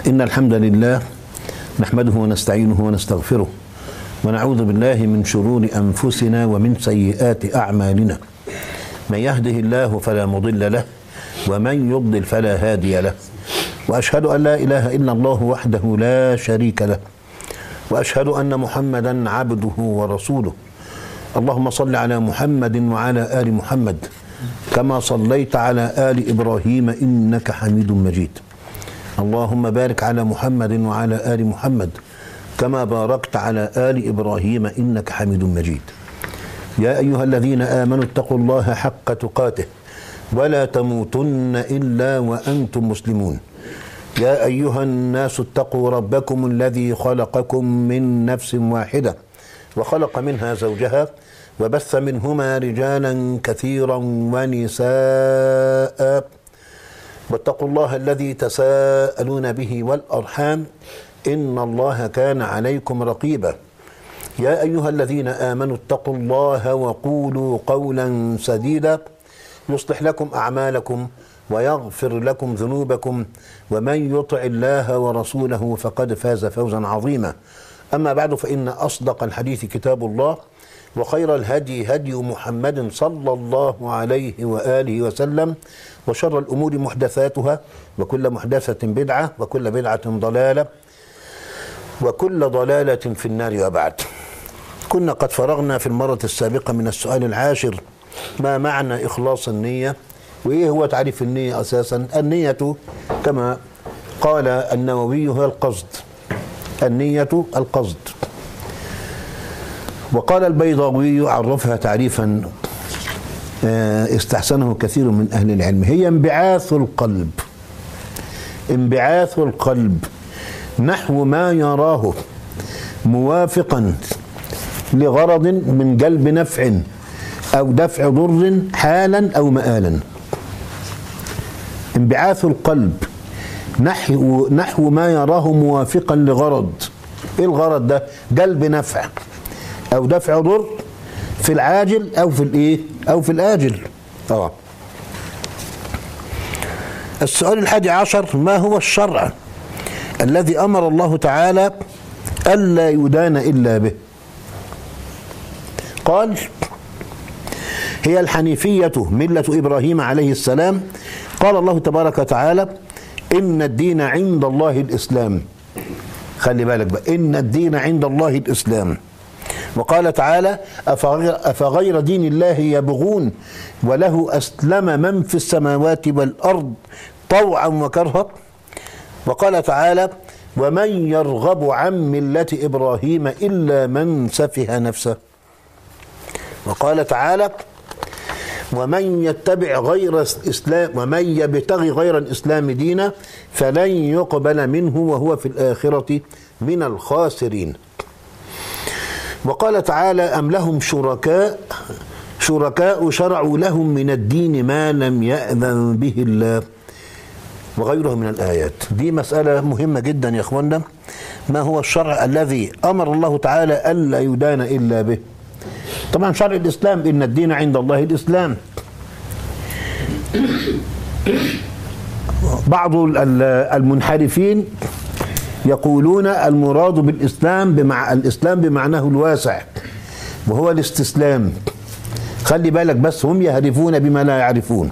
إن الحمد لله نحمده ونستعينه ونستغفره ونعوذ بالله من شرور أنفسنا ومن سيئات أعمالنا. من يهده الله فلا مضل له ومن يضلل فلا هادي له، وأشهد أن لا إله إلا الله وحده لا شريك له، وأشهد أن محمدا عبده ورسوله. اللهم صل على محمد وعلى آل محمد كما صليت على آل إبراهيم إنك حميد مجيد. اللهم بارك على محمد وعلى آل محمد كما باركت على آل إبراهيم إنك حميد مجيد. يا أيها الذين آمنوا اتقوا الله حق تقاته ولا تموتن إلا وأنتم مسلمون. يا أيها الناس اتقوا ربكم الذي خلقكم من نفس واحدة وخلق منها زوجها وبث منهما رجالا كثيرا ونساء، واتقوا الله الذي تساءلون به والأرحام إن الله كان عليكم رقيبا. يا أيها الذين آمنوا اتقوا الله وقولوا قولا سديدا يصلح لكم أعمالكم ويغفر لكم ذنوبكم، ومن يطع الله ورسوله فقد فاز فوزا عظيما. أما بعد، فإن أصدق الحديث كتاب الله، وخير الهدي هدي محمد صلى الله عليه وآله وسلم، وشر الأمور محدثاتها، وكل محدثة بدعة، وكل بدعة ضلالة، وكل ضلالة في النار. وبعد، كنا قد فرغنا في المرة السابقة من السؤال العاشر: ما معنى إخلاص النية؟ وإيه هو تعريف النية أساسا؟ النية كما قال النووي هي القصد، النية القصد. وقال البيضاوي عرفها تعريفا استحسنه كثير من أهل العلم: هي انبعاث القلب، انبعاث القلب نحو ما يراه موافقا لغرض من جلب نفع أو دفع ضر حالا أو مآلا. انبعاث القلب نحو ما يراه موافقا لغرض. ايه الغرض ده؟ جلب نفع أو دفع ضر في العاجل أو في الإيه؟ أو في الآجل. السؤال 11: ما هو الشرع الذي أمر الله تعالى ألا يدان إلا به؟ قال: هي الحنيفية ملة إبراهيم عليه السلام. قال الله تبارك وتعالى: إن الدين عند الله الإسلام. خلي بالك بقى، إن الدين عند الله الإسلام. وقال تعالى: أفغير دين الله يبغون وله أسلم من في السماوات والأرض طوعا وكرها. وقال تعالى: ومن يرغب عن ملة إبراهيم إلا من سفه نفسه. وقال تعالى: ومن يبتغي غير الإسلام دينا فلن يقبل منه وهو في الآخرة من الخاسرين. وقال تعالى: أم لهم شركاء شرعوا لهم من الدين ما لم يأذن به الله، وغيره من الآيات. دي مسألة مهمة جدا يا أخوانا. ما هو الشرع الذي أمر الله تعالى ألا يدان إلا به؟ طبعا شرع الإسلام، إن الدين عند الله الإسلام. بعض المنحرفين يقولون المراد بالإسلام الإسلام بمعناه الواسع، وهو الاستسلام. خلي بالك بس، هم يهرفون بما لا يعرفون.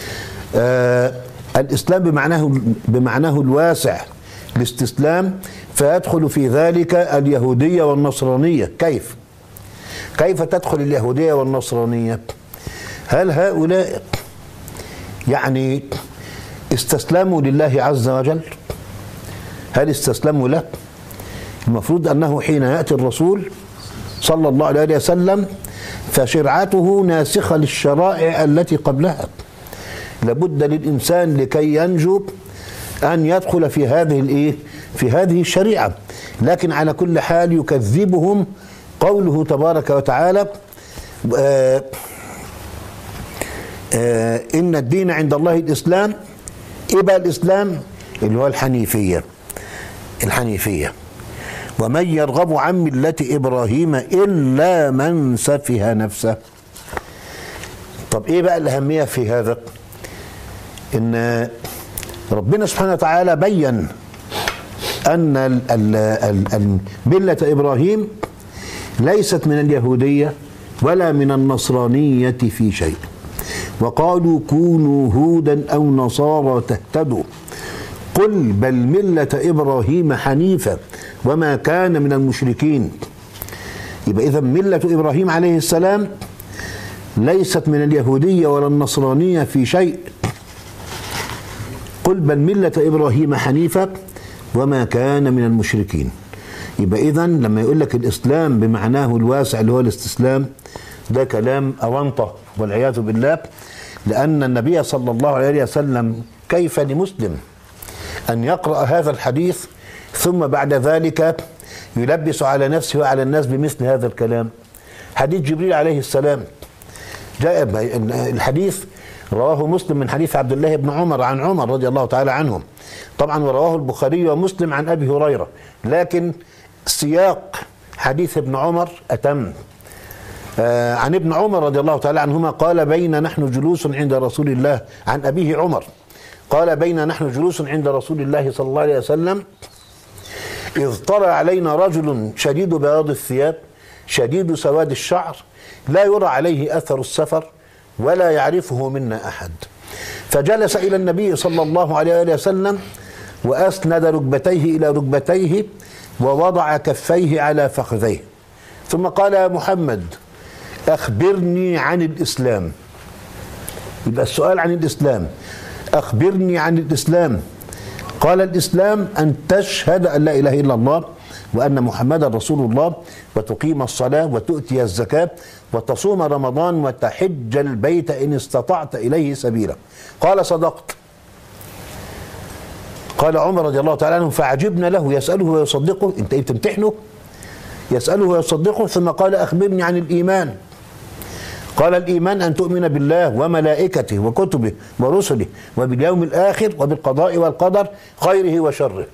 الإسلام بمعناه الواسع، الاستسلام، فيدخل في ذلك اليهودية والنصرانية. كيف تدخل اليهودية والنصرانية؟ هل هؤلاء يعني استسلموا لله عز وجل؟ هل استسلموا له؟ المفروض أنه حين يأتي الرسول صلى الله عليه وسلم فشرعته ناسخة للشرائع التي قبلها. لابد للإنسان لكي ينجو أن يدخل في هذه الشريعة. لكن على كل حال يكذبهم قوله تبارك وتعالى: إن الدين عند الله الإسلام. إيه بقى الإسلام؟ اللي هو الحنيفية. ومن يرغب عن ملة إبراهيم إلا من سفه نفسه. طب إيه بقى الأهمية في هذا؟ إن ربنا سبحانه وتعالى بين أن ملة إبراهيم ليست من اليهودية ولا من النصرانية في شيء. وقالوا كونوا هودا أو نصارى تهتدوا قل بل ملة إبراهيم حنيفا وما كان من المشركين. يبقى إذا ملة إبراهيم عليه السلام ليست من اليهودية ولا النصرانية في شيء. قل بل ملة إبراهيم حنيفا وما كان من المشركين. يبقى إذا لما يقول لك الإسلام بمعناه الواسع اللي هو الاستسلام، ده كلام أونطة والعياذ بالله، لأن النبي صلى الله عليه وسلم كيف لمسلم أن يقرأ هذا الحديث ثم بعد ذلك يلبس على نفسه وعلى الناس بمثل هذا الكلام؟ حديث جبريل عليه السلام جاء الحديث رواه مسلم من حديث عبد الله بن عمر عن عمر رضي الله تعالى عنهم، طبعا ورواه البخاري ومسلم عن أبي هريرة، لكن سياق حديث ابن عمر أتم. عن ابن عمر رضي الله تعالى عنهما قال بين نحن جلوس عند رسول الله، عن أبيه عمر قال بين نحن جلوس عند رسول الله صلى الله عليه وسلم إذ طلع علينا رجل شديد بياض الثياب شديد سواد الشعر لا يرى عليه أثر السفر ولا يعرفه منا أحد، فجلس إلى النبي صلى الله عليه وسلم وأسند ركبتيه إلى ركبتيه ووضع كفيه على فخذيه ثم قال يا محمد أخبرني عن الإسلام. يبقى السؤال عن الإسلام، أخبرني عن الإسلام. قال الإسلام أن تشهد أن لا إله إلا الله وأن محمدا رسول الله وتقيم الصلاة وتؤتي الزكاة وتصوم رمضان وتحج البيت إن استطعت إليه سبيلا. قال صدقت. قال عمر رضي الله تعالى عنه فعجبنا له يسأله ويصدقه، أنت بتمتحنه؟ يسأله ويصدقه. ثم قال أخبرني عن الإيمان. قال الإيمان أن تؤمن بالله وملائكته وكتبه ورسله وباليوم الآخر وبالقضاء والقدر خيره وشره.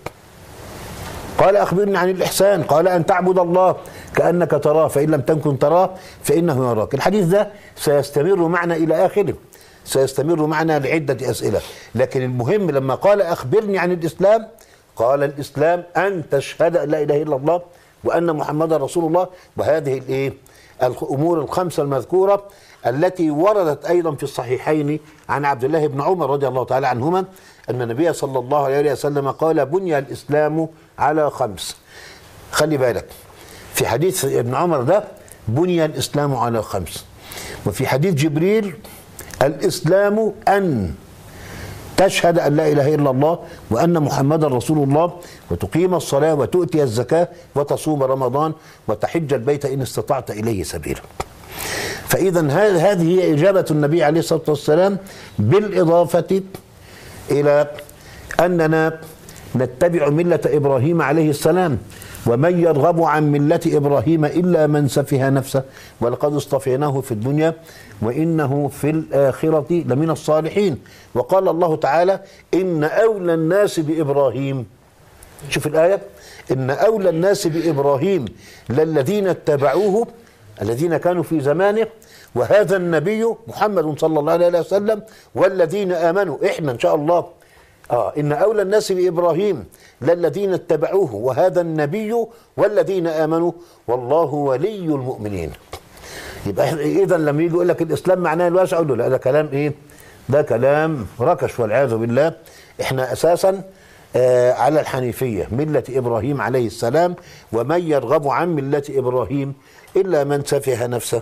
قال أخبرني عن الإحسان. قال أن تعبد الله كأنك تراه فإن لم تكن تراه فإنه يراك. الحديث ده سيستمر معنا إلى آخره، سيستمر معنا لعدة أسئلة، لكن المهم لما قال أخبرني عن الإسلام قال الإسلام أن تشهد أن لا إله إلا الله وأن محمدا رسول الله. وهذه الأمور الخمسة المذكورة التي وردت أيضا في الصحيحين عن عبد الله بن عمر رضي الله تعالى عنهما أن النبي صلى الله عليه وسلم قال بني الإسلام على خمس. خلي بالك في حديث ابن عمر ده بني الإسلام على خمس، وفي حديث جبريل الإسلام أن تشهد أن لا إله إلا الله وأن محمدا رسول الله وتقيم الصلاة وتؤتي الزكاة وتصوم رمضان وتحج البيت إن استطعت إليه سبيلا. فإذا هذه هي إجابة النبي عليه الصلاة والسلام، بالإضافة إلى أننا نتبع ملة إبراهيم عليه السلام، ومن يرغب عن ملة إبراهيم إلا من سفه نفسه ولقد اصطفيناه في الدنيا وإنه في الآخرة لمن الصالحين. وقال الله تعالى إن أولى الناس بإبراهيم، شوف الآية، إن أولى الناس بإبراهيم للذين اتبعوه الذين كانوا في زمانه وهذا النبي محمد صلى الله عليه وسلم والذين آمنوا، إحنا إن شاء الله إن أولى الناس بإبراهيم للذين اتبعوه وهذا النبي والذين آمنوا والله ولي المؤمنين. يبقى إذا لما يجي يقول لك الإسلام معناه الواسع، أقول له لا، ده كلام إيه؟ ده كلام ركش والعياذ بالله. إحنا أساسا على الحنيفية ملة إبراهيم عليه السلام، ومن يرغب عن ملة إبراهيم إلا من سفه نفسه.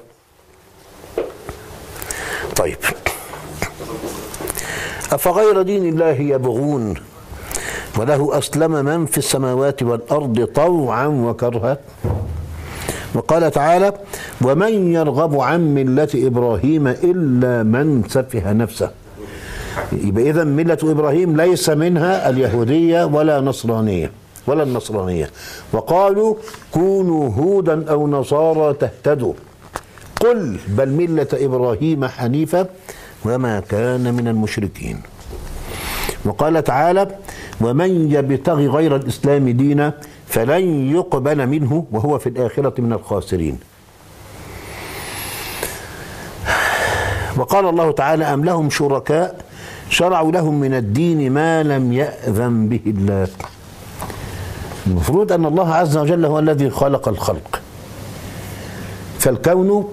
طيب، أفغير دين الله يبغون وله أسلم من في السماوات والأرض طوعا وكرها. وقال تعالى ومن يرغب عن ملة إبراهيم إلا من سفه نفسه. يبقى إذن ملة إبراهيم ليس منها اليهودية ولا النصرانية. وقالوا كونوا هودا أو نصارى تهتدوا قل بل ملة إبراهيم حنيفا وما كان من المشركين. وقال تعالى ومن يبتغي غير الإسلام دينا فلن يقبل منه وهو في الآخرة من الخاسرين. وقال الله تعالى أم لهم شركاء شرعوا لهم من الدين ما لم يأذن به الله. المفروض أن الله عز وجل هو الذي خلق الخلق، فالكون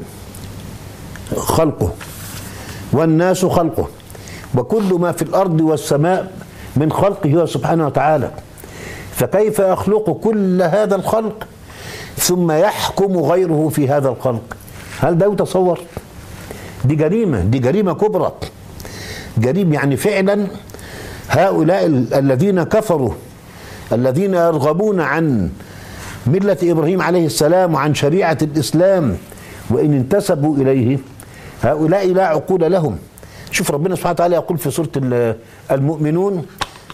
خلقه والناس خلقه، وكل ما في الأرض والسماء من خلقه هو سبحانه وتعالى. فكيف يخلق كل هذا الخلق ثم يحكم غيره في هذا الخلق؟ هل ده يتصور؟ دي جريمة، دي جريمة كبرى، جريمة. يعني فعلا هؤلاء الذين كفروا، الذين يرغبون عن ملة إبراهيم عليه السلام وعن شريعة الإسلام وإن انتسبوا إليه، هؤلاء لا عقول لهم. شوف ربنا سبحانه وتعالى يقول في سورة المؤمنون: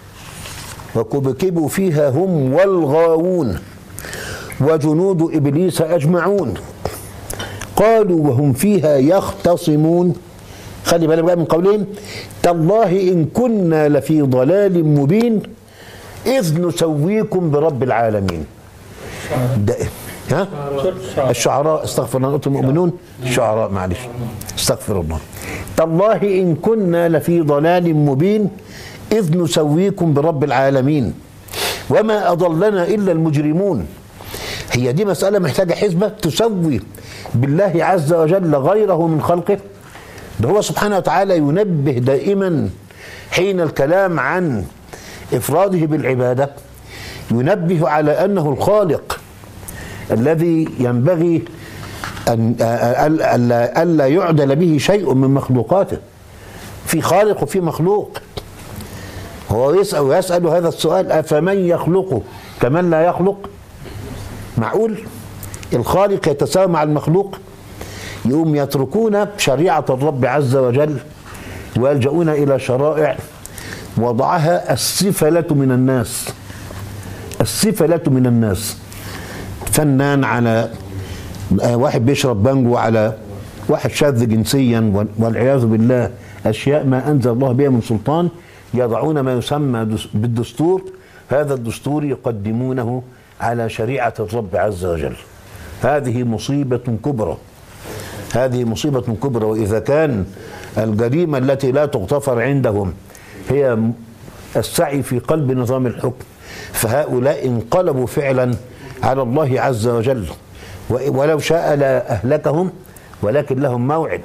وكبكبوا فيها هم والغاوون وجنود إبليس أجمعون قالوا وهم فيها يختصمون. خلي بالك بقى من قولين: تالله إن كنا لفي ضلال مبين إذ نسويكم برب العالمين. ده ها؟ الشعراء، استغفر الله، قلت المؤمنون الشعراء، معلش استغفر الله. تالله إن كنا لفي ضلال مبين إذ نسويكم برب العالمين وما أضلنا إلا المجرمون. هي دي مسألة محتاجة حسبة تسوي بالله عز وجل غيره من خلقه؟ ده هو سبحانه وتعالى ينبه دائما حين الكلام عن إفراده بالعبادة، ينبه على أنه الخالق الذي ينبغي أن ألا يعدل به شيء من مخلوقاته. في خالق وفي مخلوق. هو يسأل هذا السؤال: أفمن يخلق كمن لا يخلق؟ معقول الخالق يتساوى مع المخلوق؟ يقوم يتركون شريعة الرب عز وجل ويلجؤون إلى شرائع وضعها السفلة من الناس. السفلة من الناس، فنان على واحد بيشرب بانجو على واحد شاذ جنسيا والعياذ بالله، أشياء ما أنزل الله بها من سلطان، يضعون ما يسمى بالدستور، هذا الدستور يقدمونه على شريعة الرب عز وجل. هذه مصيبة كبرى، هذه مصيبة كبرى. وإذا كان الجريمة التي لا تغتفر عندهم هي السعي في قلب نظام الحكم، فهؤلاء انقلبوا فعلا على الله عز وجل، ولو شاء لأهلكهم، ولكن لهم موعد،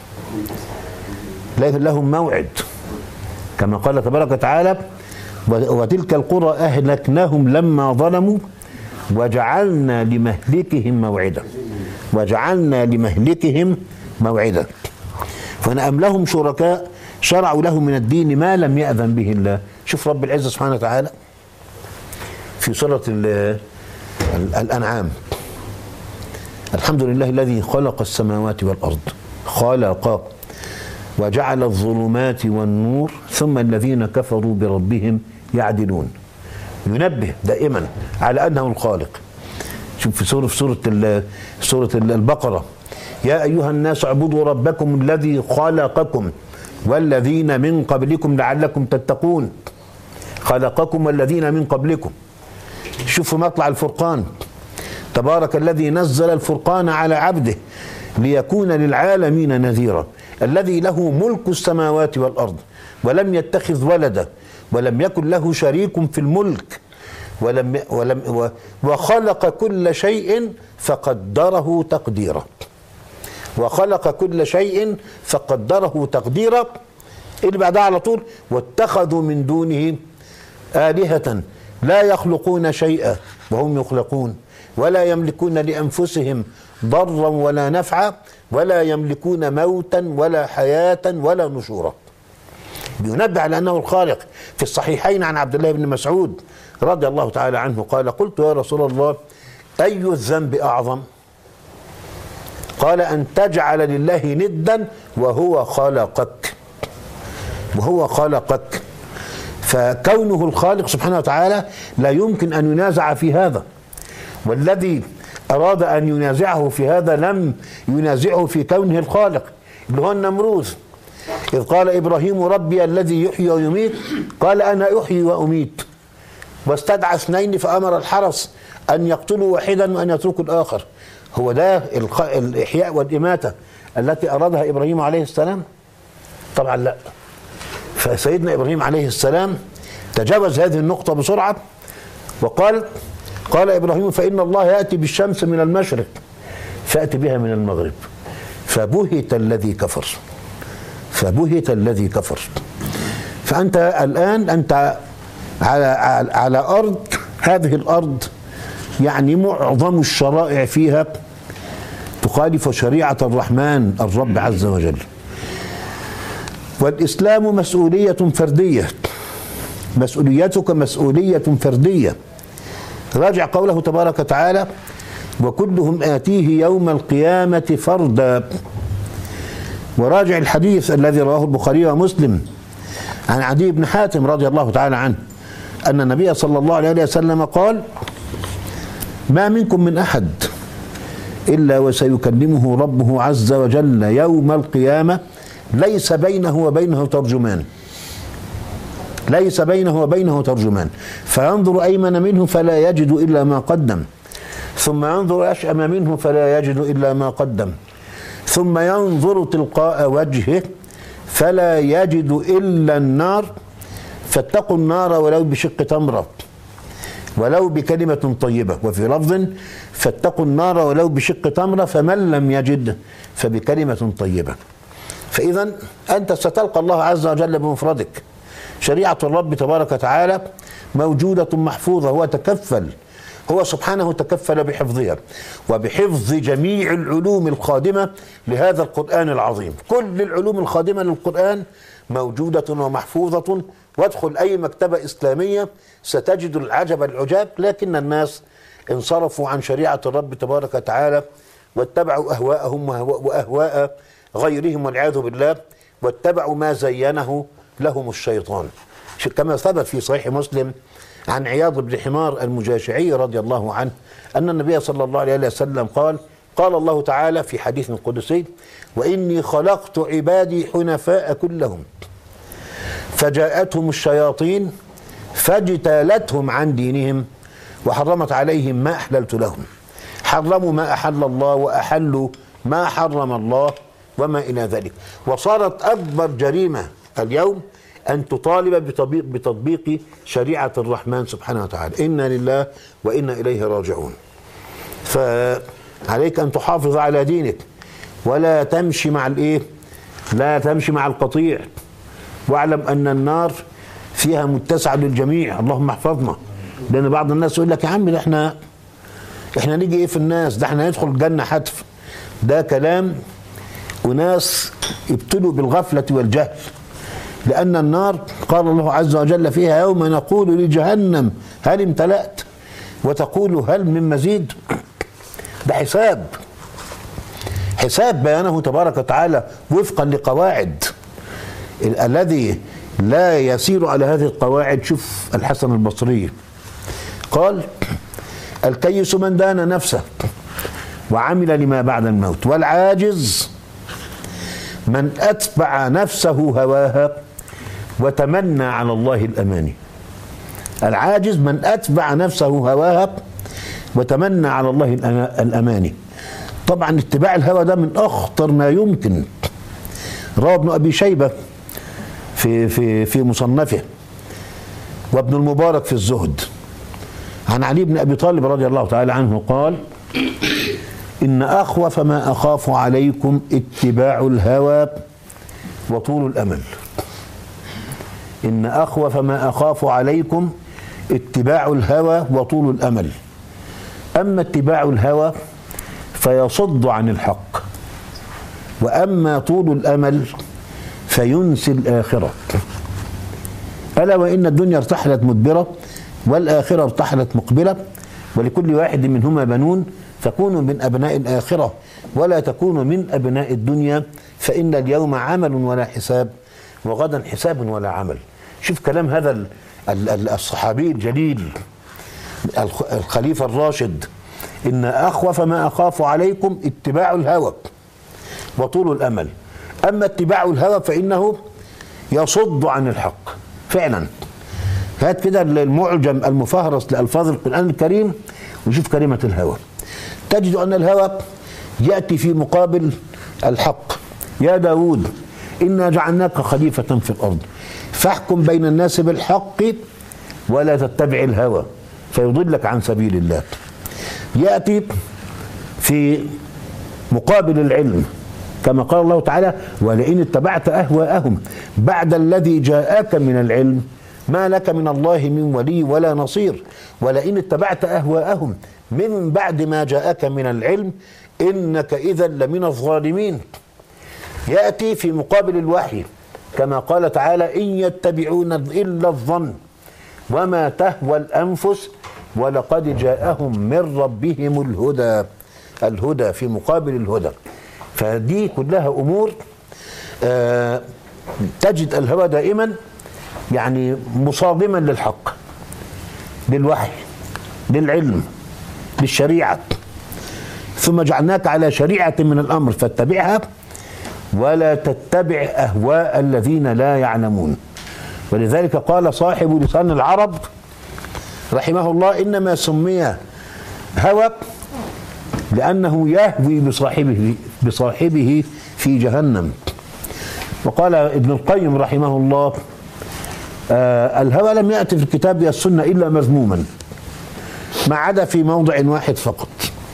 لهم موعد كما قال تبارك وتعالى: وتلك القرى أهلكناهم لما ظلموا وجعلنا لمهلكهم موعدا. وجعلنا لمهلكهم موعدا. فأنا أم لهم شركاء شرعوا لهم من الدين ما لم يأذن به الله. شوف رب العزة سبحانه وتعالى في سورة الأنعام: الحمد لله الذي خلق السماوات والأرض، خلق وجعل الظلمات والنور ثم الذين كفروا بربهم يعدلون. ينبه دائما على أنه الخالق. شوف في سورة البقرة: يا أيها الناس اعبدوا ربكم الذي خلقكم والذين من قبلكم لعلكم تتقون. خلقكم والذين من قبلكم. شوفوا مطلع الفرقان: تبارك الذي نزل الفرقان على عبده ليكون للعالمين نذيرا الذي له ملك السماوات والأرض ولم يتخذ ولدا ولم يكن له شريك في الملك وخلق كل شيء فقدره تقديرا. وخلق كل شيء فقدره تقديرا. اللي بعدها على طول: واتخذوا من دونه آلهة لا يخلقون شيئا وهم يخلقون ولا يملكون لأنفسهم ضرا ولا نفعا ولا يملكون موتا ولا حياة ولا نشورا. بينبه على أنه الخالق. في الصحيحين عن عبد الله بن مسعود رضي الله تعالى عنه قال: قلت يا رسول الله أي الذنب أعظم؟ قال: أن تجعل لله ندا وهو خلقك. وهو خلقك. فكونه الخالق سبحانه وتعالى لا يمكن أن ينازع في هذا، والذي أراد أن ينازعه في هذا لم ينازعه في كونه الخالق، اللي هو النمروذ. إذ قال إبراهيم ربي الذي يحيي ويميت قال أنا أحيي وأميت، واستدعى اثنين فأمر الحرس أن يقتلوا واحدا وأن يتركوا الآخر. هو ده الإحياء والإماتة التي أرادها إبراهيم عليه السلام؟ طبعا لا. فسيدنا إبراهيم عليه السلام تجاوز هذه النقطة بسرعة وقال: قال إبراهيم فإن الله يأتي بالشمس من المشرق فأتي بها من المغرب فبهت الذي كفر. فبهت الذي كفر. فأنت الآن أنت على أرض، هذه الأرض يعني معظم الشرائع فيها تخالف شريعة الرحمن الرب عز وجل. والإسلام مسؤولية فردية، مسؤوليتك مسؤولية فردية. راجع قوله تبارك وتعالى وكلهم آتيه يوم القيامة فردا. وراجع الحديث الذي رواه البخاري ومسلم عن عدي بن حاتم رضي الله تعالى عنه أن النبي صلى الله عليه وسلم قال ما منكم من أحد إلا وسيكلمه ربه عز وجل يوم القيامة ليس بينه وبينه ترجمان، ليس بينه وبينه ترجمان، فينظر أيمن منه فلا يجد إلا ما قدم، ثم ينظر أشأم منه فلا يجد إلا ما قدم، ثم ينظر تلقاء وجهه فلا يجد إلا النار، فاتقوا النار ولو بشق تمرة ولو بكلمة طيبة. وفي لفظ فاتقوا النار ولو بشق تمرة فمن لم يجد فبكلمة طيبة. فإذا أنت ستلقى الله عز وجل بمفردك. شريعة الرب تبارك وتعالى موجودة محفوظة، هو تكفل، هو سبحانه تكفل بحفظها وبحفظ جميع العلوم الخادمة لهذا القرآن العظيم. كل العلوم الخادمة للقرآن موجودة ومحفوظة، وادخل أي مكتبة إسلامية ستجد العجب العجاب، لكن الناس انصرفوا عن شريعة الرب تبارك وتعالى واتبعوا أهواءهم وأهواء غيرهم والعياذ بالله، واتبعوا ما زينه لهم الشيطان. كما ثبت في صحيح مسلم عن عياض بن حمار المجاشعي رضي الله عنه أن النبي صلى الله عليه وسلم قال الله تعالى في حديث قدسي وإني خلقت عبادي حنفاء كلهم فجاءتهم الشياطين فاجتالتهم عن دينهم وحرمت عليهم ما أحللت لهم، حرموا ما أحل الله وأحلوا ما حرم الله وما إلى ذلك. وصارت أكبر جريمة اليوم أن تطالب بتطبيق شريعة الرحمن سبحانه وتعالى. إنا لله وإنا إليه راجعون. فعليك أن تحافظ على دينك ولا تمشي مع الإيه؟ لا تمشي مع القطيع. واعلم أن النار فيها متسعة للجميع، اللهم احفظنا. لأن بعض الناس يقول لك يا عم احنا نيجي إيه في الناس؟ ده احنا ندخل الجنة حتف. ده كلام وناس ابتلوا بالغفلة والجهل. لأن النار قال الله عز وجل فيها يوم نقول لجهنم هل امتلأت وتقول هل من مزيد. ده حساب بيانه تبارك وتعالى وفقا لقواعد. الذي لا يسير على هذه القواعد، شوف الحسن البصري قال الكيس من دان نفسه وعمل لما بعد الموت، والعاجز من أتبع نفسه هواها وتمنى على الله الأماني. العاجز من أتبع نفسه هواها وتمنى على الله الأماني. طبعا اتباع الهوى ده من أخطر ما يمكن. روى ابن أبي شيبة في مصنفه وابن المبارك في الزهد عن علي بن أبي طالب رضي الله تعالى عنه قال إن أخوف ما أخاف عليكم اتباع الهوى وطول الأمل. إن أخوف ما أخاف عليكم اتباع الهوى وطول الأمل. أما اتباع الهوى فيصد عن الحق، وأما طول الأمل فينسي الآخرة. ألا وإن الدنيا ارتحلت مدبرة والآخرة ارتحلت مقبلة، ولكل واحد منهما بنون، فكونوا من أبناء الآخرة ولا تكونوا من أبناء الدنيا، فإن اليوم عمل ولا حساب وغدا حساب ولا عمل. شوف كلام هذا الصحابي الجليل الخليفة الراشد. إن أخوف ما أخاف عليكم اتباع الهوى وطول الأمل. أما اتباع الهوى فإنه يصد عن الحق. فعلا هات كده المعجم المفهرس لألفاظ القرآن الكريم وشوف كلمة الهوى، تجد أن الهوى يأتي في مقابل الحق. يا داود إنا جعلناك خليفة في الأرض فاحكم بين الناس بالحق ولا تتبع الهوى فيضلك عن سبيل الله. يأتي في مقابل العلم كما قال الله تعالى: ولئن اتبعت أهواءهم بعد الذي جاءك من العلم ما لك من الله من ولي ولا نصير. ولئن اتبعت أهواءهم من بعد ما جاءك من العلم إنك إذا لمن الظالمين. يأتي في مقابل الوحي كما قال تعالى: إن يتبعون إلا الظن وما تهوى الأنفس ولقد جاءهم من ربهم الهدى. الهدى في مقابل الهدى. فدي كلها أمور تجد الهوى دائما يعني مصادما للحق، للوحي، للعلم، للشريعة. ثم جعلناك على شريعة من الأمر فاتبعها ولا تتبع أهواء الذين لا يعلمون. ولذلك قال صاحب لسان العرب رحمه الله: إنما سمي هوى لأنه يهوي بصاحبه في جهنم. وقال ابن القيم رحمه الله: الهوى لم يأتي في الكتاب والسنة إلا مذموما ما عدا في موضع واحد فقط،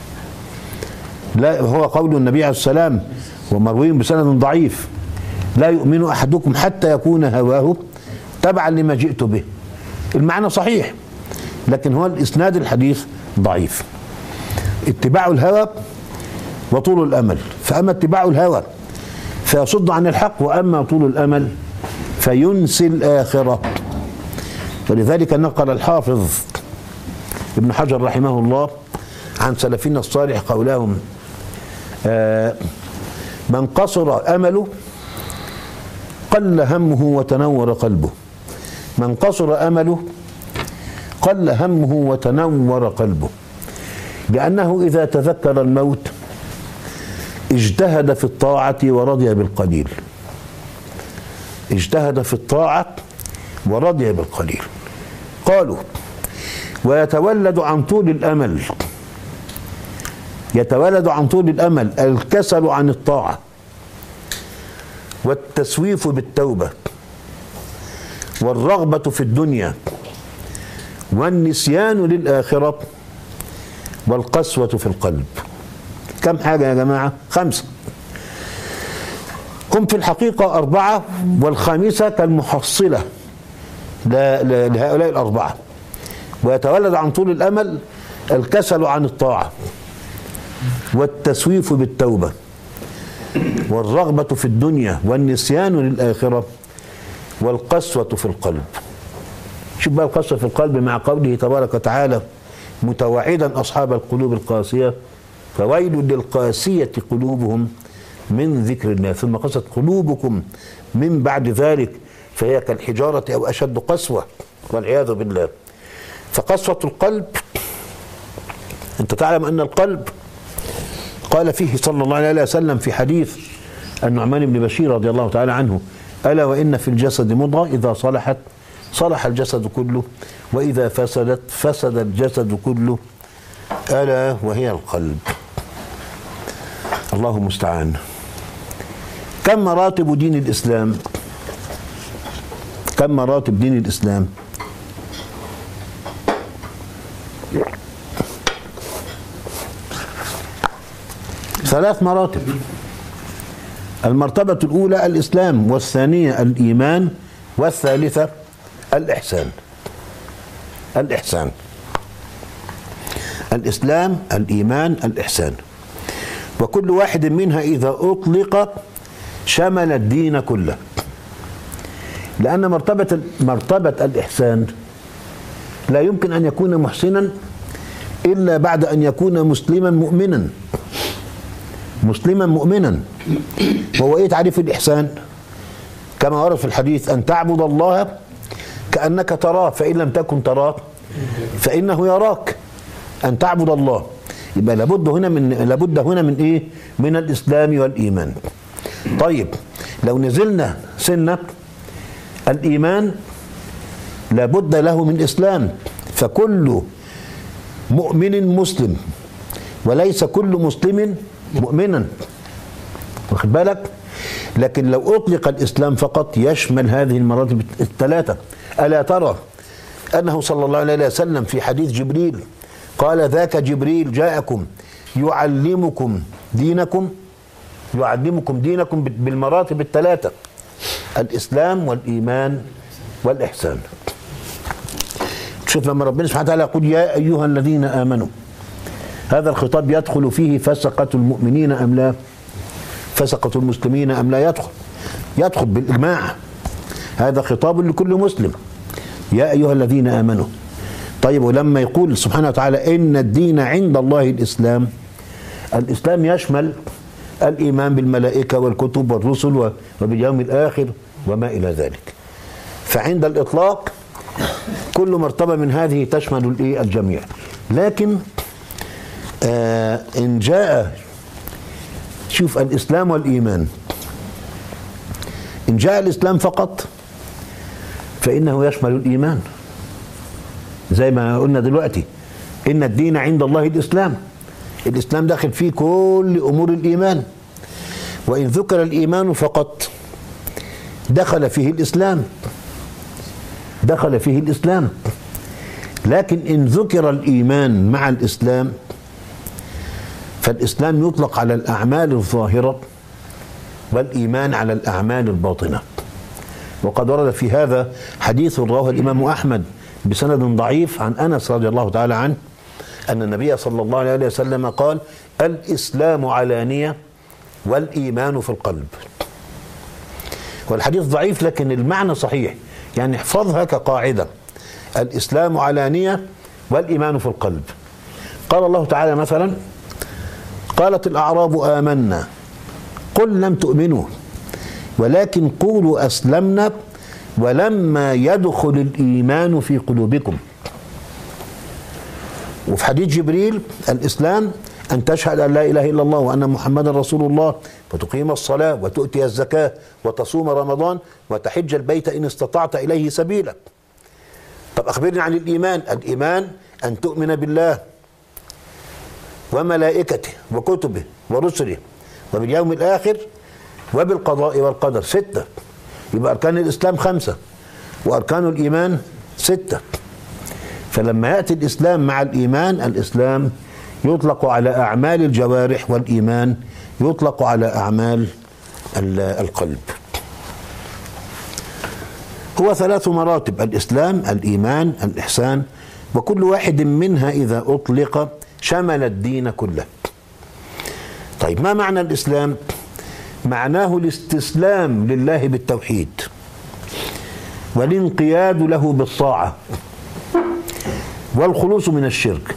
لا هو قول النبي عليه السلام ومروي بسند ضعيف: لا يؤمن أحدكم حتى يكون هواه تبعا لما جئت به. المعنى صحيح لكن هو الإسناد الحديث ضعيف. اتباع الهوى وطول الأمل، فأما اتباع الهوى فيصد عن الحق، وأما طول الأمل فينسي الآخرة. ولذلك نقل الحافظ ابن حجر رحمه الله عن سلفنا الصالح قولهم: من قصر أمله قل همه وتنور قلبه. من قصر أمله قل همه وتنور قلبه، لأنه إذا تذكر الموت اجتهد في الطاعة ورضي بالقليل. اجتهد في الطاعة ورضي بالقليل. قالوا: ويتولد عن طول الأمل، يتولد عن طول الأمل الكسل عن الطاعة والتسويف بالتوبة والرغبة في الدنيا والنسيان للآخرة والقسوة في القلب. كم حاجة يا جماعة؟ 5. هم في الحقيقة 4 والخامسة كالمحصلة لهؤلاء ال4. ويتولد عن طول الأمل الكسل عن الطاعة والتسويف بالتوبة والرغبة في الدنيا والنسيان للآخرة والقسوة في القلب. شوف بقى القسوة في القلب مع قوله تبارك وتعالى متوعدا أصحاب القلوب القاسية: فويل للقاسية قلوبهم من ذكر الله. ثم قست قلوبكم من بعد ذلك فهي كالحجارة أو أشد قسوة والعياذ بالله. فقسوة القلب، أنت تعلم أن القلب قال فيه صلى الله عليه وسلم في حديث النعمان بن بشير رضي الله تعالى عنه: ألا وإن في الجسد مضغة إذا صلحت صلح الجسد كله وإذا فسدت فسد الجسد كله ألا وهي القلب. الله المستعان. كم مراتب دين الإسلام؟ كم مراتب دين الإسلام؟ 3 مراتب. المرتبة الأولى الإسلام، والثانية الإيمان، والثالثة الإحسان. الإحسان. الإسلام، الإيمان، الإحسان. وكل واحد منها إذا أطلق شمل الدين كله. لأن مرتبة الإحسان لا يمكن أن يكون محسنا إلا بعد أن يكون مسلما مؤمنا. مسلما مؤمنا. وهو إيه تعريف الإحسان؟ كما ورد في الحديث: أن تعبد الله كأنك تراه فإن لم تكن تراه فإنه يراك. أن تعبد الله. يبقى لابد هنا من إيه؟ من الإسلام والإيمان. طيب لو نزلنا سنة الإيمان لابد له من إسلام، فكل مؤمن مسلم وليس كل مسلم مؤمنا، واخد بالك؟ لكن لو أطلق الإسلام فقط يشمل هذه المراتب الثلاثة. ألا ترى أنه صلى الله عليه وسلم في حديث جبريل قال: ذاك جبريل جاءكم يعلمكم دينكم بالمراتب الثلاثة: الإسلام والإيمان والإحسان. شوف لما ربنا سبحانه وتعالى يقول: يا أيها الذين آمنوا، هذا الخطاب يدخل فيه فسقة المؤمنين أم لا؟ فسقة المسلمين أم لا؟ يدخل بالإجماع. هذا خطاب لكل مسلم: يا أيها الذين آمنوا. طيب، ولما يقول سبحانه وتعالى: إن الدين عند الله الإسلام، الإسلام يشمل الإيمان بالملائكة والكتب والرسل وباليوم الآخر وما إلى ذلك. فعند الإطلاق كل مرتبة من هذه تشمل الجميع. لكن إن جاء، شوف، الإسلام والإيمان، إن جاء الإسلام فقط فإنه يشمل الإيمان، زي ما قلنا دلوقتي: إن الدين عند الله الإسلام. الإسلام داخل فيه كل أمور الإيمان. وإن ذكر الإيمان فقط دخل فيه الإسلام. لكن إن ذكر الإيمان مع الإسلام فالإسلام يطلق على الأعمال الظاهرة والإيمان على الأعمال الباطنة. وقد ورد في هذا حديث رواه الإمام أحمد بسند ضعيف عن أنس رضي الله تعالى عنه أن النبي صلى الله عليه وسلم قال: الإسلام علانية والإيمان في القلب. والحديث ضعيف لكن المعنى صحيح، يعني احفظها كقاعدة: الإسلام علانية والإيمان في القلب. قال الله تعالى مثلا: قالت الأعراب آمنا قل لم تؤمنوا ولكن قولوا أسلمنا ولما يدخل الإيمان في قلوبكم. وفي حديث جبريل: الإسلام أن تشهد أن لا إله إلا الله وأن محمدا رسول الله وتقيم الصلاة وتؤتي الزكاة وتصوم رمضان وتحج البيت إن استطعت إليه سبيلا. طب أخبرني عن الإيمان. الإيمان أن تؤمن بالله وملائكته وكتبه ورسله وباليوم الآخر وبالقضاء والقدر. 6. يبقى أركان الإسلام 5 وأركان الإيمان 6. فلما يأتي الإسلام مع الإيمان، الإسلام يطلق على أعمال الجوارح والإيمان يطلق على أعمال القلب. هو 3 مراتب: الإسلام، الإيمان، الإحسان، وكل واحد منها إذا أطلق شمل الدين كله. طيب، ما معنى الإسلام؟ معناه الاستسلام لله بالتوحيد والانقياد له بالطاعة والخلوص من الشرك.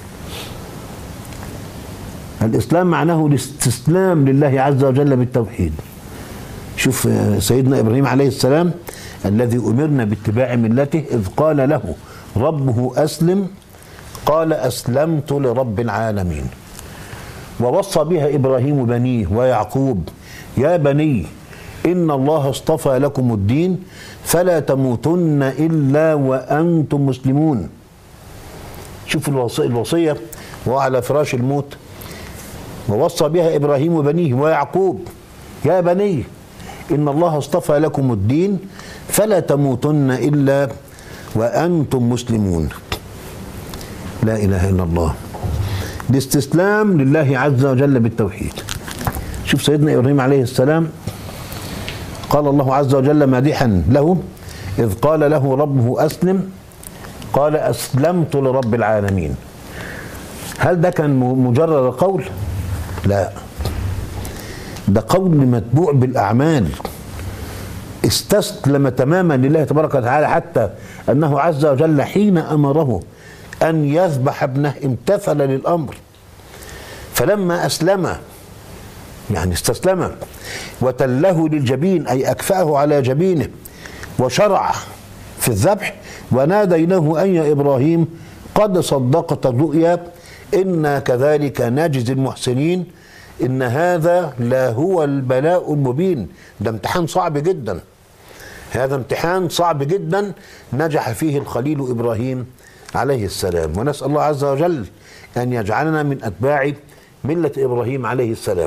الإسلام معناه الاستسلام لله عز وجل بالتوحيد. شوف سيدنا إبراهيم عليه السلام الذي أمرنا باتباع ملته، إذ قال له ربه أسلم قال أسلمت لرب العالمين. ووصى بها إبراهيم بنيه ويعقوب: يا بني إن الله اصطفى لكم الدين فلا تموتن إلا وأنتم مسلمون. شوف الوصية وعلى فراش الموت: ووصى بها إبراهيم بنيه ويعقوب: يا بني إن الله اصطفى لكم الدين فلا تموتن إلا وأنتم مسلمون. لا إله إلا الله. الاستسلام لله عز وجل بالتوحيد. شوف سيدنا إبراهيم عليه السلام قال الله عز وجل مادحا له: إذ قال له ربه أسلم قال أسلمت لرب العالمين. هل ده كان مجرد قول؟ لا، ده قول متبوع بالأعمال. استسلم تماما لله تبارك وتعالى، حتى أنه عز وجل حين أمره أن يذبح ابنه امتثل للأمر. فلما أسلم يعني استسلم وتله للجبين أي أكفأه على جبينه وشرع في الذبح، وناديناه أن يا إبراهيم قد صدقت الرؤيا إنا كذلك نجزي المحسنين إن هذا لهو البلاء المبين. ده امتحان صعب جدا، هذا امتحان صعب جدا نجح فيه الخليل إبراهيم عليه السلام. ونسأل الله عز وجل أن يجعلنا من أتباع ملة إبراهيم عليه السلام.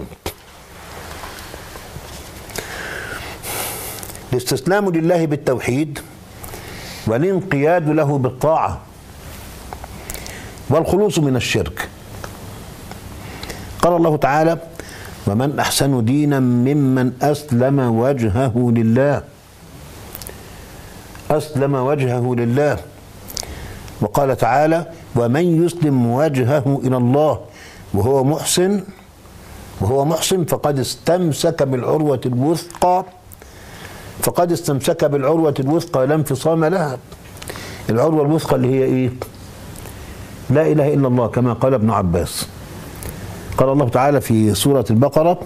الاستسلام لله بالتوحيد والانقياد له بالطاعة والخلوص من الشرك. قال الله تعالى: ومن أحسن دينا ممن أسلم وجهه لله. أسلم وجهه لله. وقال تعالى: ومن يسلم وجهه إلى الله وهو محسن فقد استمسك بالعروة الوثقى. فقد استمسك بالعروة الوثقى لا انفصام لها. العروة الوثقى اللي هي إيه؟ لا إله إلا الله، كما قال ابن عباس. قال الله تعالى في سورة البقرة: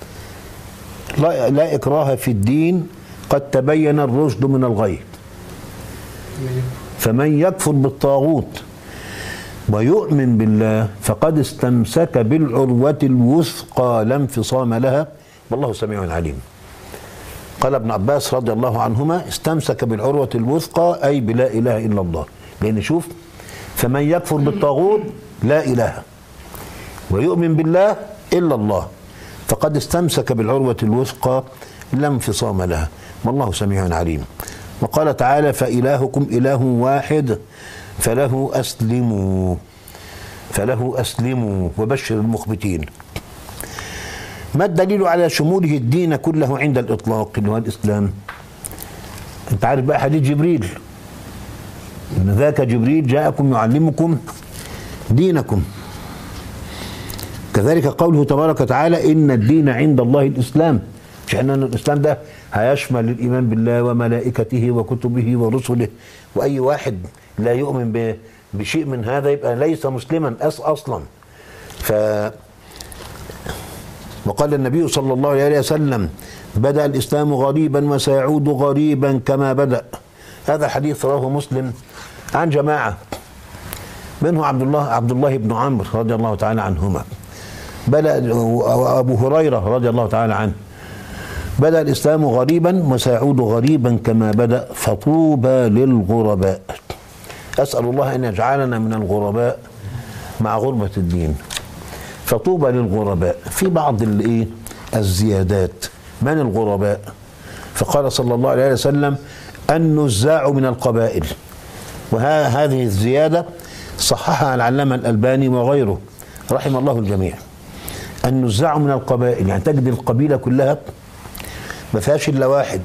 لا إكراه في الدين قد تبين الرشد من الغي، فمن يكفر بالطاغوت ويؤمن بالله فقد استمسك بالعروة الوثقى لا انفصام لها والله سميع عليم. قال ابن عباس رضي الله عنهما: استمسك بالعروة الوثقى أي بلا إله إلا الله. لأن شوف، فمن يكفر بالطاغوت لا إله ويؤمن بالله إلا الله فقد استمسك بالعروة الوثقى لا انفصام لها والله سميع عليم. وقال تعالى: فإلهكم إله واحد فله أسلموا وبشر المخبتين. ما الدليل على شموله الدين كله عند الإطلاق اللي هو الإسلام؟ أنت عارف بقى حديث جبريل: إن ذاك جبريل جاءكم يعلمكم دينكم. كذلك قوله تبارك وتعالى: إن الدين عند الله الإسلام. مش أن الإسلام ده هيشمل الإيمان بالله وملائكته وكتبه ورسله، وأي واحد لا يؤمن بشيء من هذا يبقى ليس مسلما أصلا. وقال النبي صلى الله عليه وسلم: بدأ الإسلام غريبا وسيعود غريبا كما بدأ. هذا حديث رواه مسلم عن جماعة منه عبد الله بن عمرو رضي الله تعالى عنهما، وأبو هريرة رضي الله تعالى عنه: بدأ الإسلام غريبا وسيعود غريبا كما بدأ فطوبى للغرباء. أسأل الله أن يجعلنا من الغرباء مع غربة الدين. فطوبى للغرباء. في بعض الزيادات: من الغرباء؟ فقال صلى الله عليه وسلم: النزاع من القبائل. وهذه الزيادة صححها العلامة الألباني وغيره رحم الله الجميع. النزاع من القبائل يعني تجد القبيلة كلها ما فيهاش إلا واحد،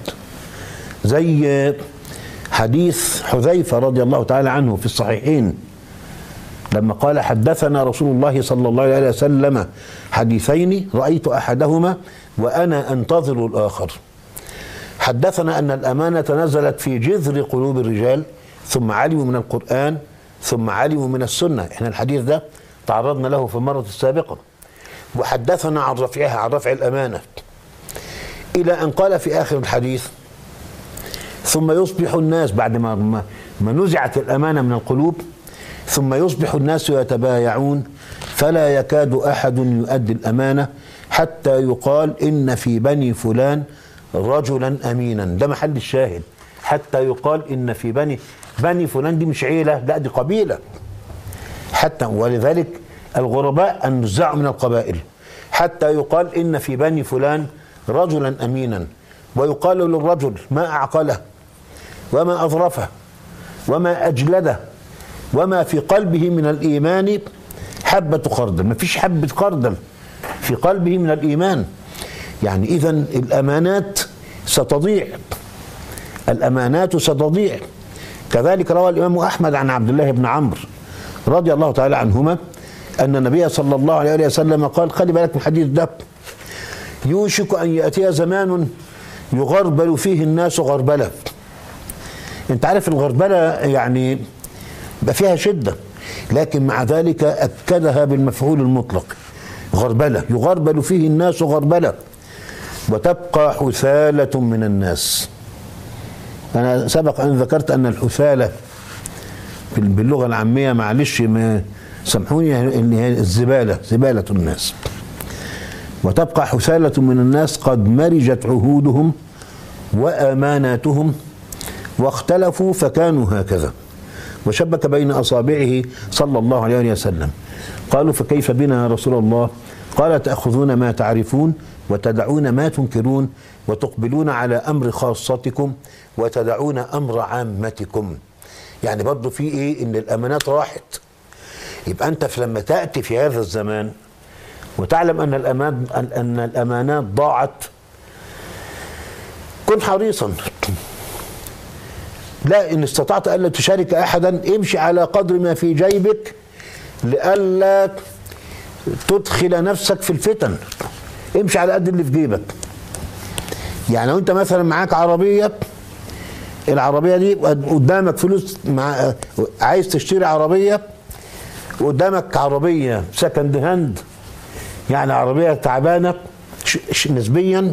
زي حديث حذيفة رضي الله تعالى عنه في الصحيحين لما قال: حدثنا رسول الله صلى الله عليه وسلم حديثين رأيت أحدهما وأنا أنتظر الآخر. حدثنا أن الأمانة نزلت في جذر قلوب الرجال ثم علموا من القرآن ثم علموا من السنة. احنا الحديث ده تعرضنا له في المرة السابقة. وحدثنا عن رفعها، عن رفع الأمانة، إلى أن قال في آخر الحديث: ثم يصبح الناس، بعد ما نزعت الأمانة من القلوب، ثم يصبح الناس يتبايعون فلا يكاد أحد يؤدي الأمانة حتى يقال إن في بني فلان رجلا أمينا. ده محل الشاهد، حتى يقال إن في بني فلان. دي مش عيلة، لا دي قبيلة حتى. ولذلك الغرباء النزاع من القبائل، حتى يقال إن في بني فلان رجلا أمينا. ويقال للرجل: ما أعقله وما أظرفه وما أجلده وما في قلبه من الإيمان حبة خردل. ما فيش حبة خردل في قلبه من الإيمان. يعني إذن الأمانات ستضيع، الأمانات ستضيع. كذلك روى الإمام أحمد عن عبد الله بن عمرو رضي الله تعالى عنهما أن النبي صلى الله عليه وسلم قال: خلي بالك من الحديث ده: يوشك أن يأتي زمان يغربل فيه الناس غربلة. انت عارف الغربلة يعني بقى فيها شدة، لكن مع ذلك أكدها بالمفعول المطلق: غربلة، يغربل فيه الناس غربلة وتبقى حثالة من الناس. أنا سبق أن ذكرت أن الحثالة باللغة العامية، معلش سامحوني، إن هي الزبالة، زبالة الناس. وتبقى حثالة من الناس قد مرجت عهودهم وأماناتهم واختلفوا فكانوا هكذا. وشبك بين أصابعه صلى الله عليه وسلم. قالوا: فكيف بنا يا رسول الله؟ قال: تأخذون ما تعرفون وتدعون ما تنكرون وتقبلون على أمر خاصتكم وتدعون أمر عامتكم. يعني برضه في ايه؟ ان الامانات راحت. يبقى انت لما تاتي في هذا الزمان وتعلم ان الامانات ضاعت، كن حريصا. لا، ان استطعت الا تشارك احدا امشي على قدر ما في جيبك لئلا تدخل نفسك في الفتن. امشي على قد اللي في جيبك. يعني لو انت مثلا معاك عربيه، العربيه دي قدامك فلوس، عايز تشتري عربيه، وقدامك عربيه سكند هاند، يعني عربيه تعبانه نسبيا،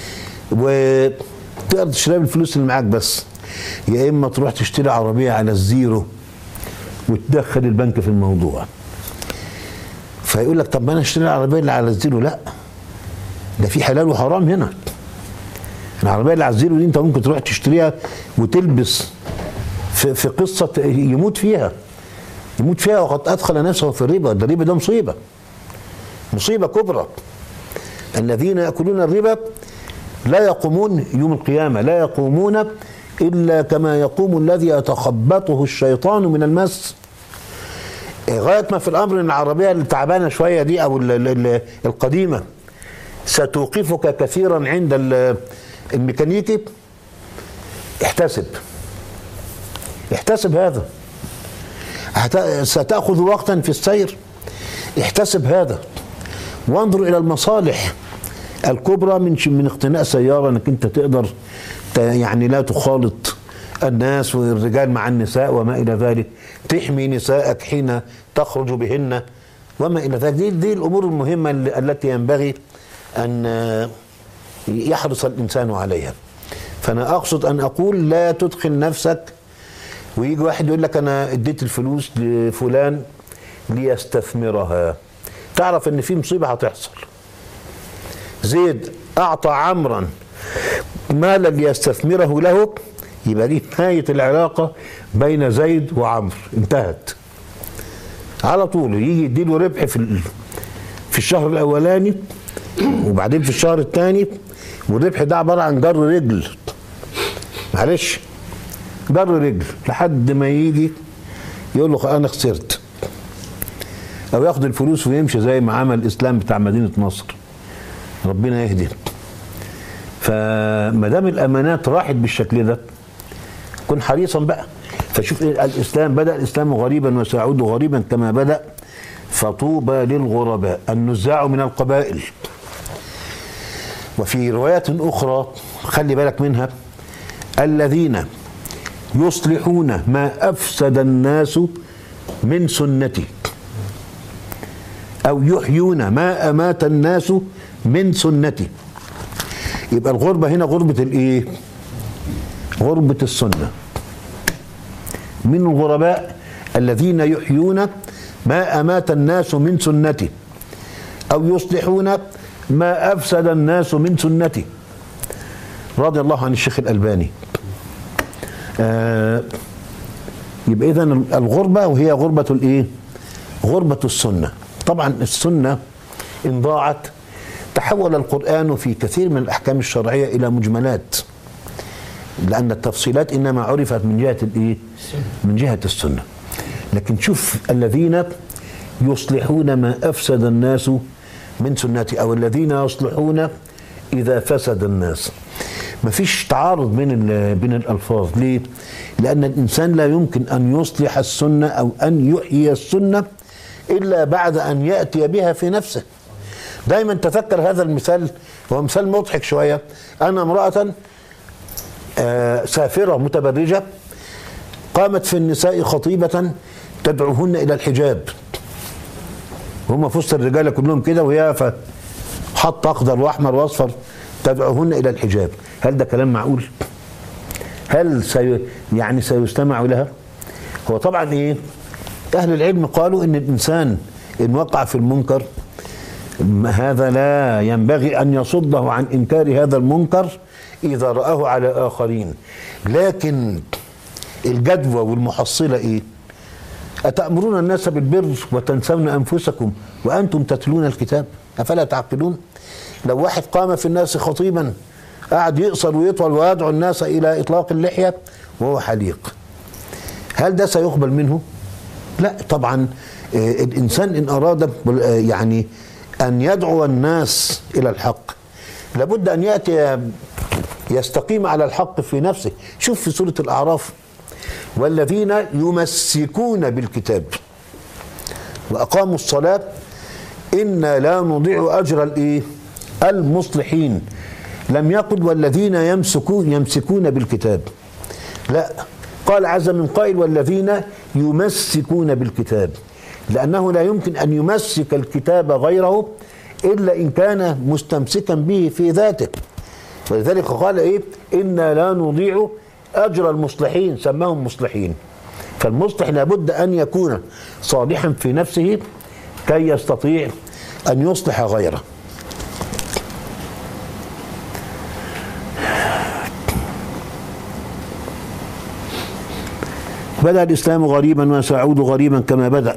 وتقدر تشتريها بالفلوس اللي معاك بس، يا اما تروح تشتري عربيه على الزيرو وتدخل البنك في الموضوع. فيقول لك طب ما انا اشتري العربيه اللي على الزيرو. لا، ده في حلال وحرام هنا. العربيه اللي على الزيرو دي انت ممكن تروح تشتريها وتلبس في قصه يموت فيها وقد ادخل نفسه في الربا. ده الربا ده مصيبه كبرى. الذين ياكلون الربا لا يقومون يوم القيامه، لا يقومون الا كما يقوم الذي يتخبطه الشيطان من المس. غايه ما في الامر ان العربيه التعبانه شويه دي او القديمه ستوقفك كثيرا عند الميكانيكي. احتسب هذا. ستأخذ وقتا في السير، احتسب هذا. وانظر إلى المصالح الكبرى من اقتناء سيارة، انك انت تقدر يعني لا تخالط الناس والرجال مع النساء وما إلى ذلك، تحمي نسائك حين تخرج بهن وما إلى ذلك. دي الأمور المهمة التي ينبغي أن يحرص الإنسان عليها. فأنا أقصد أن أقول لا تدخل نفسك، ويجي واحد يقول لك أنا اديت الفلوس لفلان ليستثمرها. تعرف أن في مصيبة هتحصل. زيد أعطى عمرا مالا ليستثمره له، يبقى دي نهاية العلاقة بين زيد وعمر، انتهت على طول. يجي يديله ربح في الشهر الأولاني وبعدين في الشهر الثاني، والربح ده عبارة عن جر رجل، معلش جر رجل، لحد ما يجي يقول له أنا خسرت، أو ياخد الفلوس ويمشي زي ما عمل الإسلام بتاع مدينة نصر. ربنا يهدي. فما دام الأمانات راحت بالشكل ده كن حريصا بقى. فشوف الإسلام بدأ الإسلام غريبا وسيعود غريبا كما بدأ، فطوبى للغرباء النزاع من القبائل. وفي روايات أخرى خلي بالك منها، الذين يصلحون ما أفسد الناس من سنتي، أو يحيون ما أمات الناس من سنتي. يبقى الغربة هنا غربة الإيه؟ غربة السنة. من الغرباء الذين يحيون ما أمات الناس من سنتي، أو يصلحون ما أفسد الناس من سنتي. رضي الله عن الشيخ الألباني. يبقى إذن الغربة وهي غربة الإيه؟ غربة السنة. طبعا السنة إن ضاعت تحول القرآن في كثير من الأحكام الشرعية إلى مجملات، لأن التفصيلات إنما عرفت من جهة الإيه؟ من جهة السنة. لكن شوف الذين يصلحون ما أفسد الناس من سنتي، أو الذين يصلحون إذا فسد الناس. مفيش تعارض بين الألفاظ. ليه؟ لأن الإنسان لا يمكن أن يصلح السنة أو أن يحيي السنة إلا بعد أن يأتي بها في نفسه. دايما تذكر هذا المثال، هو مثال مضحك شوية. أنا امرأة سافرة متبرجة قامت في النساء خطيبة تدعوهن إلى الحجاب، هم في وسط الرجالة كلهم كده، وهي حط أخضر وأحمر وأصفر تدعوهن إلى الحجاب. هل ده كلام معقول؟ هل يعني سيستمع لها؟ هو طبعا إيه؟ أهل العلم قالوا إن الإنسان إن وقع في المنكر هذا لا ينبغي أن يصده عن إنكار هذا المنكر إذا رآه على آخرين. لكن الجدوى والمحصلة إيه؟ أتأمرون الناس بالبر وتنسون أنفسكم وأنتم تتلون الكتاب أفلا تعقلون؟ لو واحد قام في الناس خطيبا قاعد يقصر ويطول ويدعو الناس إلى إطلاق اللحية وهو حليق، هل ده سيقبل منه؟ لا طبعا. الإنسان إن أراد يعني أن يدعو الناس إلى الحق لابد أن يأتي يستقيم على الحق في نفسه. شوف في سورة الأعراف: والذين يمسكون بالكتاب وأقاموا الصلاة إنا لا نضيع أجر المصلحين. لم يقل والذين يمسكون بالكتاب، لا، قال عز من قائل والذين يمسكون بالكتاب، لأنه لا يمكن أن يمسك الكتاب غيره إلا إن كان مستمسكا به في ذاته. ولذلك قال إنا لا نضيع أجر المصلحين، سماهم مصلحين. فالمصلح لابد أن يكون صالحا في نفسه كي يستطيع أن يصلح غيره. بدأ الإسلام غريبا وسيعود غريبا كما بدأ.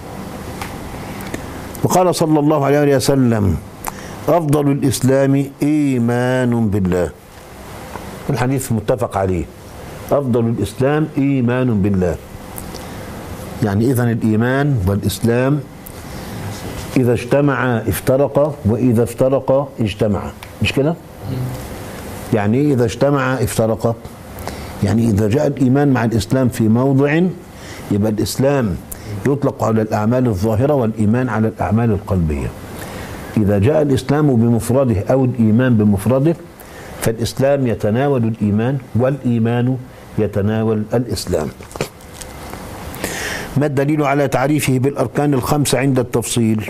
وقال صلى الله عليه وسلم: أفضل الإسلام إيمان بالله. الحديث متفق عليه. أفضل الإسلام إيمان بالله. يعني إذن الإيمان والإسلام إذا اجتمعا افترقا وإذا افترقا اجتمعا، مش كده؟ يعني إذا اجتمعا افترقا، يعني إذا جاء الإيمان مع الإسلام في موضع يبقى الإسلام يطلق على الأعمال الظاهرة والإيمان على الأعمال القلبية. إذا جاء الإسلام بمفرده أو الإيمان بمفرده فالإسلام يتناول الإيمان والإيمان يتناول الإسلام. ما الدليل على تعريفه بالأركان الخمسة عند التفصيل؟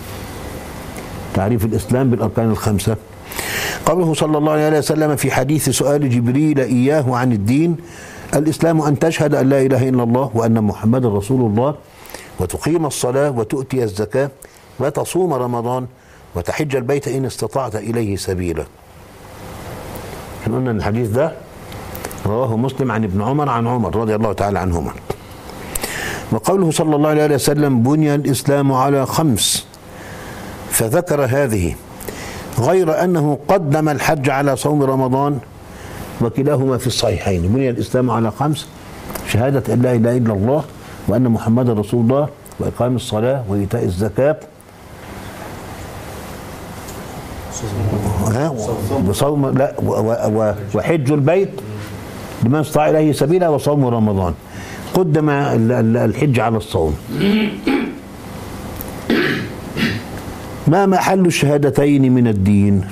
تعريف الإسلام بالأركان الخمسة: قوله صلى الله عليه وسلم في حديث سؤال جبريل إياه عن الدين: الإسلام أن تشهد أن لا إله إلا الله وأن محمد رسول الله وتقيم الصلاة وتؤتي الزكاة وتصوم رمضان وتحج البيت إن استطعت إليه سبيلا. احنا قلنا الحديث ده رواه مسلم عن ابن عمر عن عمر رضي الله تعالى عنهما. وقوله صلى الله عليه وسلم: بني الإسلام على خمس، فذكر هذه، غير أنه قدم الحج على صوم رمضان وكلاهما في الصحيحين. بني الإسلام على خمس: شهادة أن لا إله إلا الله وأن محمد رسول الله وإقام الصلاة وإيتاء الزكاة وصوم لا وحج البيت لمن استطاع إليه سبيلا وصوم رمضان. قدم الحج على الصوم. ما محل الشهادتين من الدين؟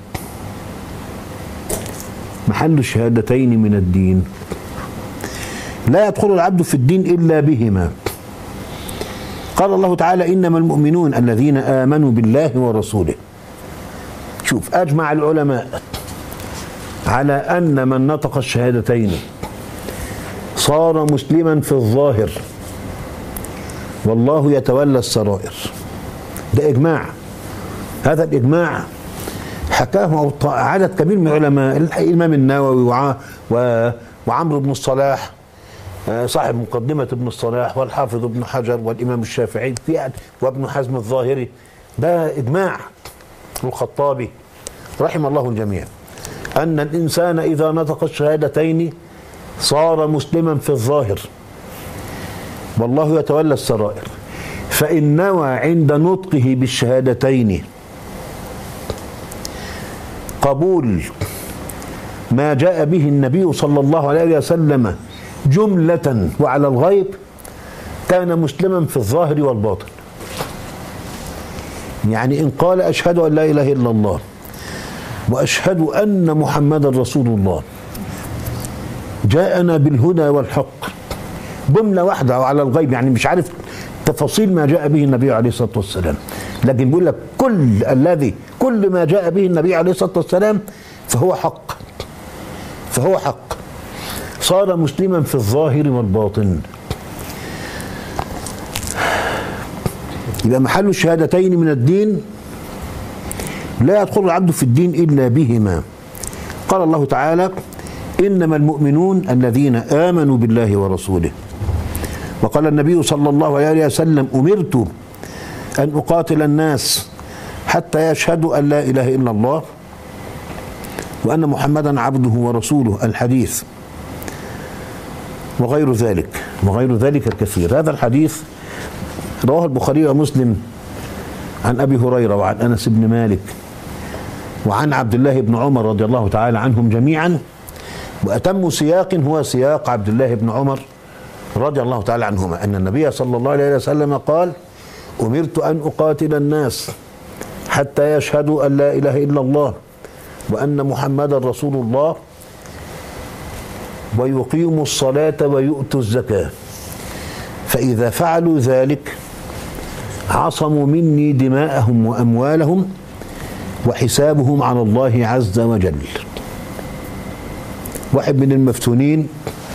محل الشهادتين من الدين: لا يدخل العبد في الدين إلا بهما. قال الله تعالى: إنما المؤمنون الذين آمنوا بالله ورسوله. شوف، أجمع العلماء على أن من نطق الشهادتين صار مسلما في الظاهر والله يتولى السرائر. ده إجماع. هذا الإجماع حكاه عدد كبير من العلماء: الإمام النووي وعمرو بن الصلاح صاحب مقدمة ابن الصلاح، والحافظ ابن حجر، والإمام الشافعي وابن حزم الظاهري. ده إجماع. الخطابي رحم الله الجميع أن الإنسان إذا نطق الشهادتين صار مسلما في الظاهر والله يتولى السرائر. فإن نوى عند نطقه بالشهادتين قبول ما جاء به النبي صلى الله عليه وسلم جملة وعلى الغيب كان مسلما في الظاهر والباطن. يعني إن قال أشهد أن لا إله إلا الله وأشهد أن محمدا رسول الله جاءنا بالهدى والحق، جملة واحدة أو على الغيب، يعني مش عارف تفاصيل ما جاء به النبي عليه الصلاة والسلام، لكن بيقول لك كل ما جاء به النبي عليه الصلاة والسلام فهو حق، فهو حق. صار مسلما في الظاهر والباطن. يبقى محل الشهادتين من الدين: لا يدخل العبد في الدين إلا بهما. قال الله تعالى: إنما المؤمنون الذين آمنوا بالله ورسوله. وقال النبي صلى الله عليه وسلم: أمرت أن أقاتل الناس حتى يشهدوا أن لا إله إلا الله وأن محمدا عبده ورسوله. الحديث وغير ذلك. وغير ذلك كثير. هذا الحديث رواه البخاري ومسلم عن أبي هريرة وعن أنس بن مالك وعن عبد الله بن عمر رضي الله تعالى عنهم جميعا، وأتم سياق هو سياق عبد الله بن عمر رضي الله تعالى عنهما أن النبي صلى الله عليه وسلم قال: أمرت أن أقاتل الناس حتى يشهدوا أن لا إله إلا الله وأن محمدا رسول الله ويقيموا الصلاة ويؤتوا الزكاة، فإذا فعلوا ذلك عصموا مني دماءهم وأموالهم وحسابهم على الله عز وجل. واحد من المفتونين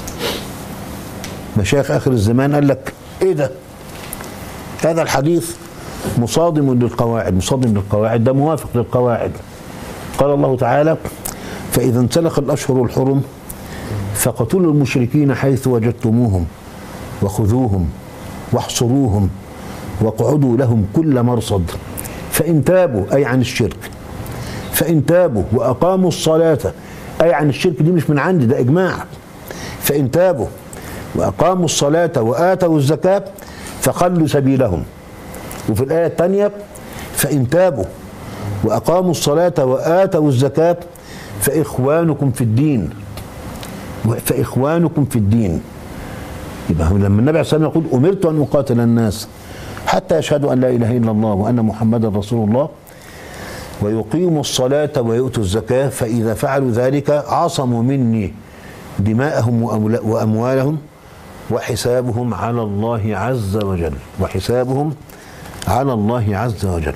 مشايخ آخر الزمان قال لك: إيه ده؟ هذا الحديث مصادم للقواعد، ده موافق للقواعد. قال الله تعالى: فإذا انسلخ الأشهر الحرم فاقتلوا المشركين حيث وجدتموهم وخذوهم واحصروهم واقعدوا لهم كل مرصد فإن تابوا، أي عن الشرك، فإن تابوا وأقاموا الصلاة، أي عن الشرك دي مش من عندي، ده إجماع، فإن تابوا وأقاموا الصلاة وآتوا الزكاة فخلوا سبيلهم. وفي الآية الثانية: فإن تابوا وأقاموا الصلاة وآتوا الزكاة فإخوانكم في الدين، فإخوانكم في الدين. يبقى لما النبي عليه الصلاة والسلام يقول: أمرت أن أقاتل الناس حتى يشهدوا أن لا إله إلا الله وأن محمدا رسول الله ويقيموا الصلاة ويؤتوا الزكاة، فإذا فعلوا ذلك عصموا مني دماءهم وأموالهم وحسابهم على الله عز وجل، وحسابهم على الله عز وجل.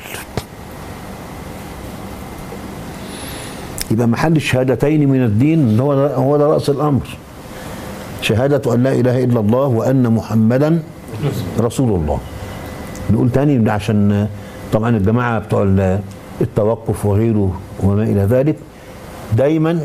يبقى محل الشهادتين من الدين هو ده رأس الأمر، شهادة أن لا إله إلا الله وأن محمدا رسول الله. نقول تاني عشان طبعا الجماعة بتوع التوقف وغيره وما إلى ذلك دايما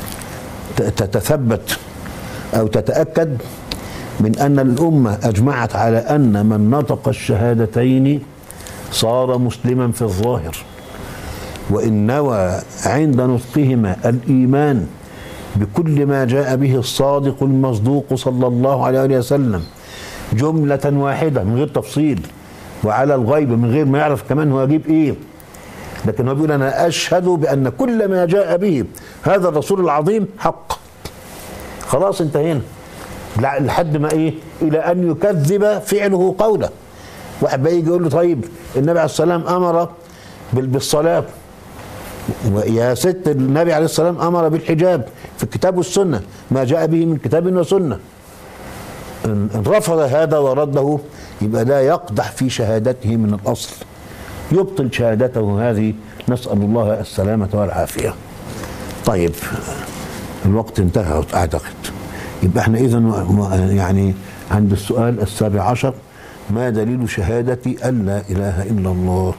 تتثبت أو تتأكد من أن الأمة أجمعت على أن من نطق الشهادتين صار مسلما في الظاهر، وإن نوى عند نطقهما الإيمان بكل ما جاء به الصادق المصدوق صلى الله عليه وسلم جملة واحدة من غير تفصيل، وعلى الغيب من غير ما يعرف كمان هو يجيب إيه، لكن هو بيقول: أنا أشهد بأن كل ما جاء به هذا الرسول العظيم حق. خلاص انتهينا لحد ما إيه؟ إلى أن يكذب فعله قوله. واحد بقى يجي يقول له: طيب النبي عليه السلام أمر بالصلاة، ويا ست النبي عليه السلام أمر بالحجاب في الكتاب والسنة، ما جاء به من كتاب وسنة. إن رفض هذا ورده يبقى لا يقدح في شهادته من الأصل، يبطل شهادته هذه، نسأل الله السلامة والعافية. طيب الوقت انتهى أعتقد، يبقى احنا إذن يعني عند السؤال 17: ما دليل شهادة أن لا إله إلا الله؟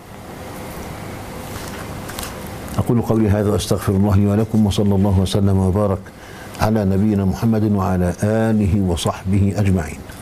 أقول قولي هذا وأستغفر الله لي ولكم، وصلى الله وسلم وبارك على نبينا محمد وعلى آله وصحبه أجمعين.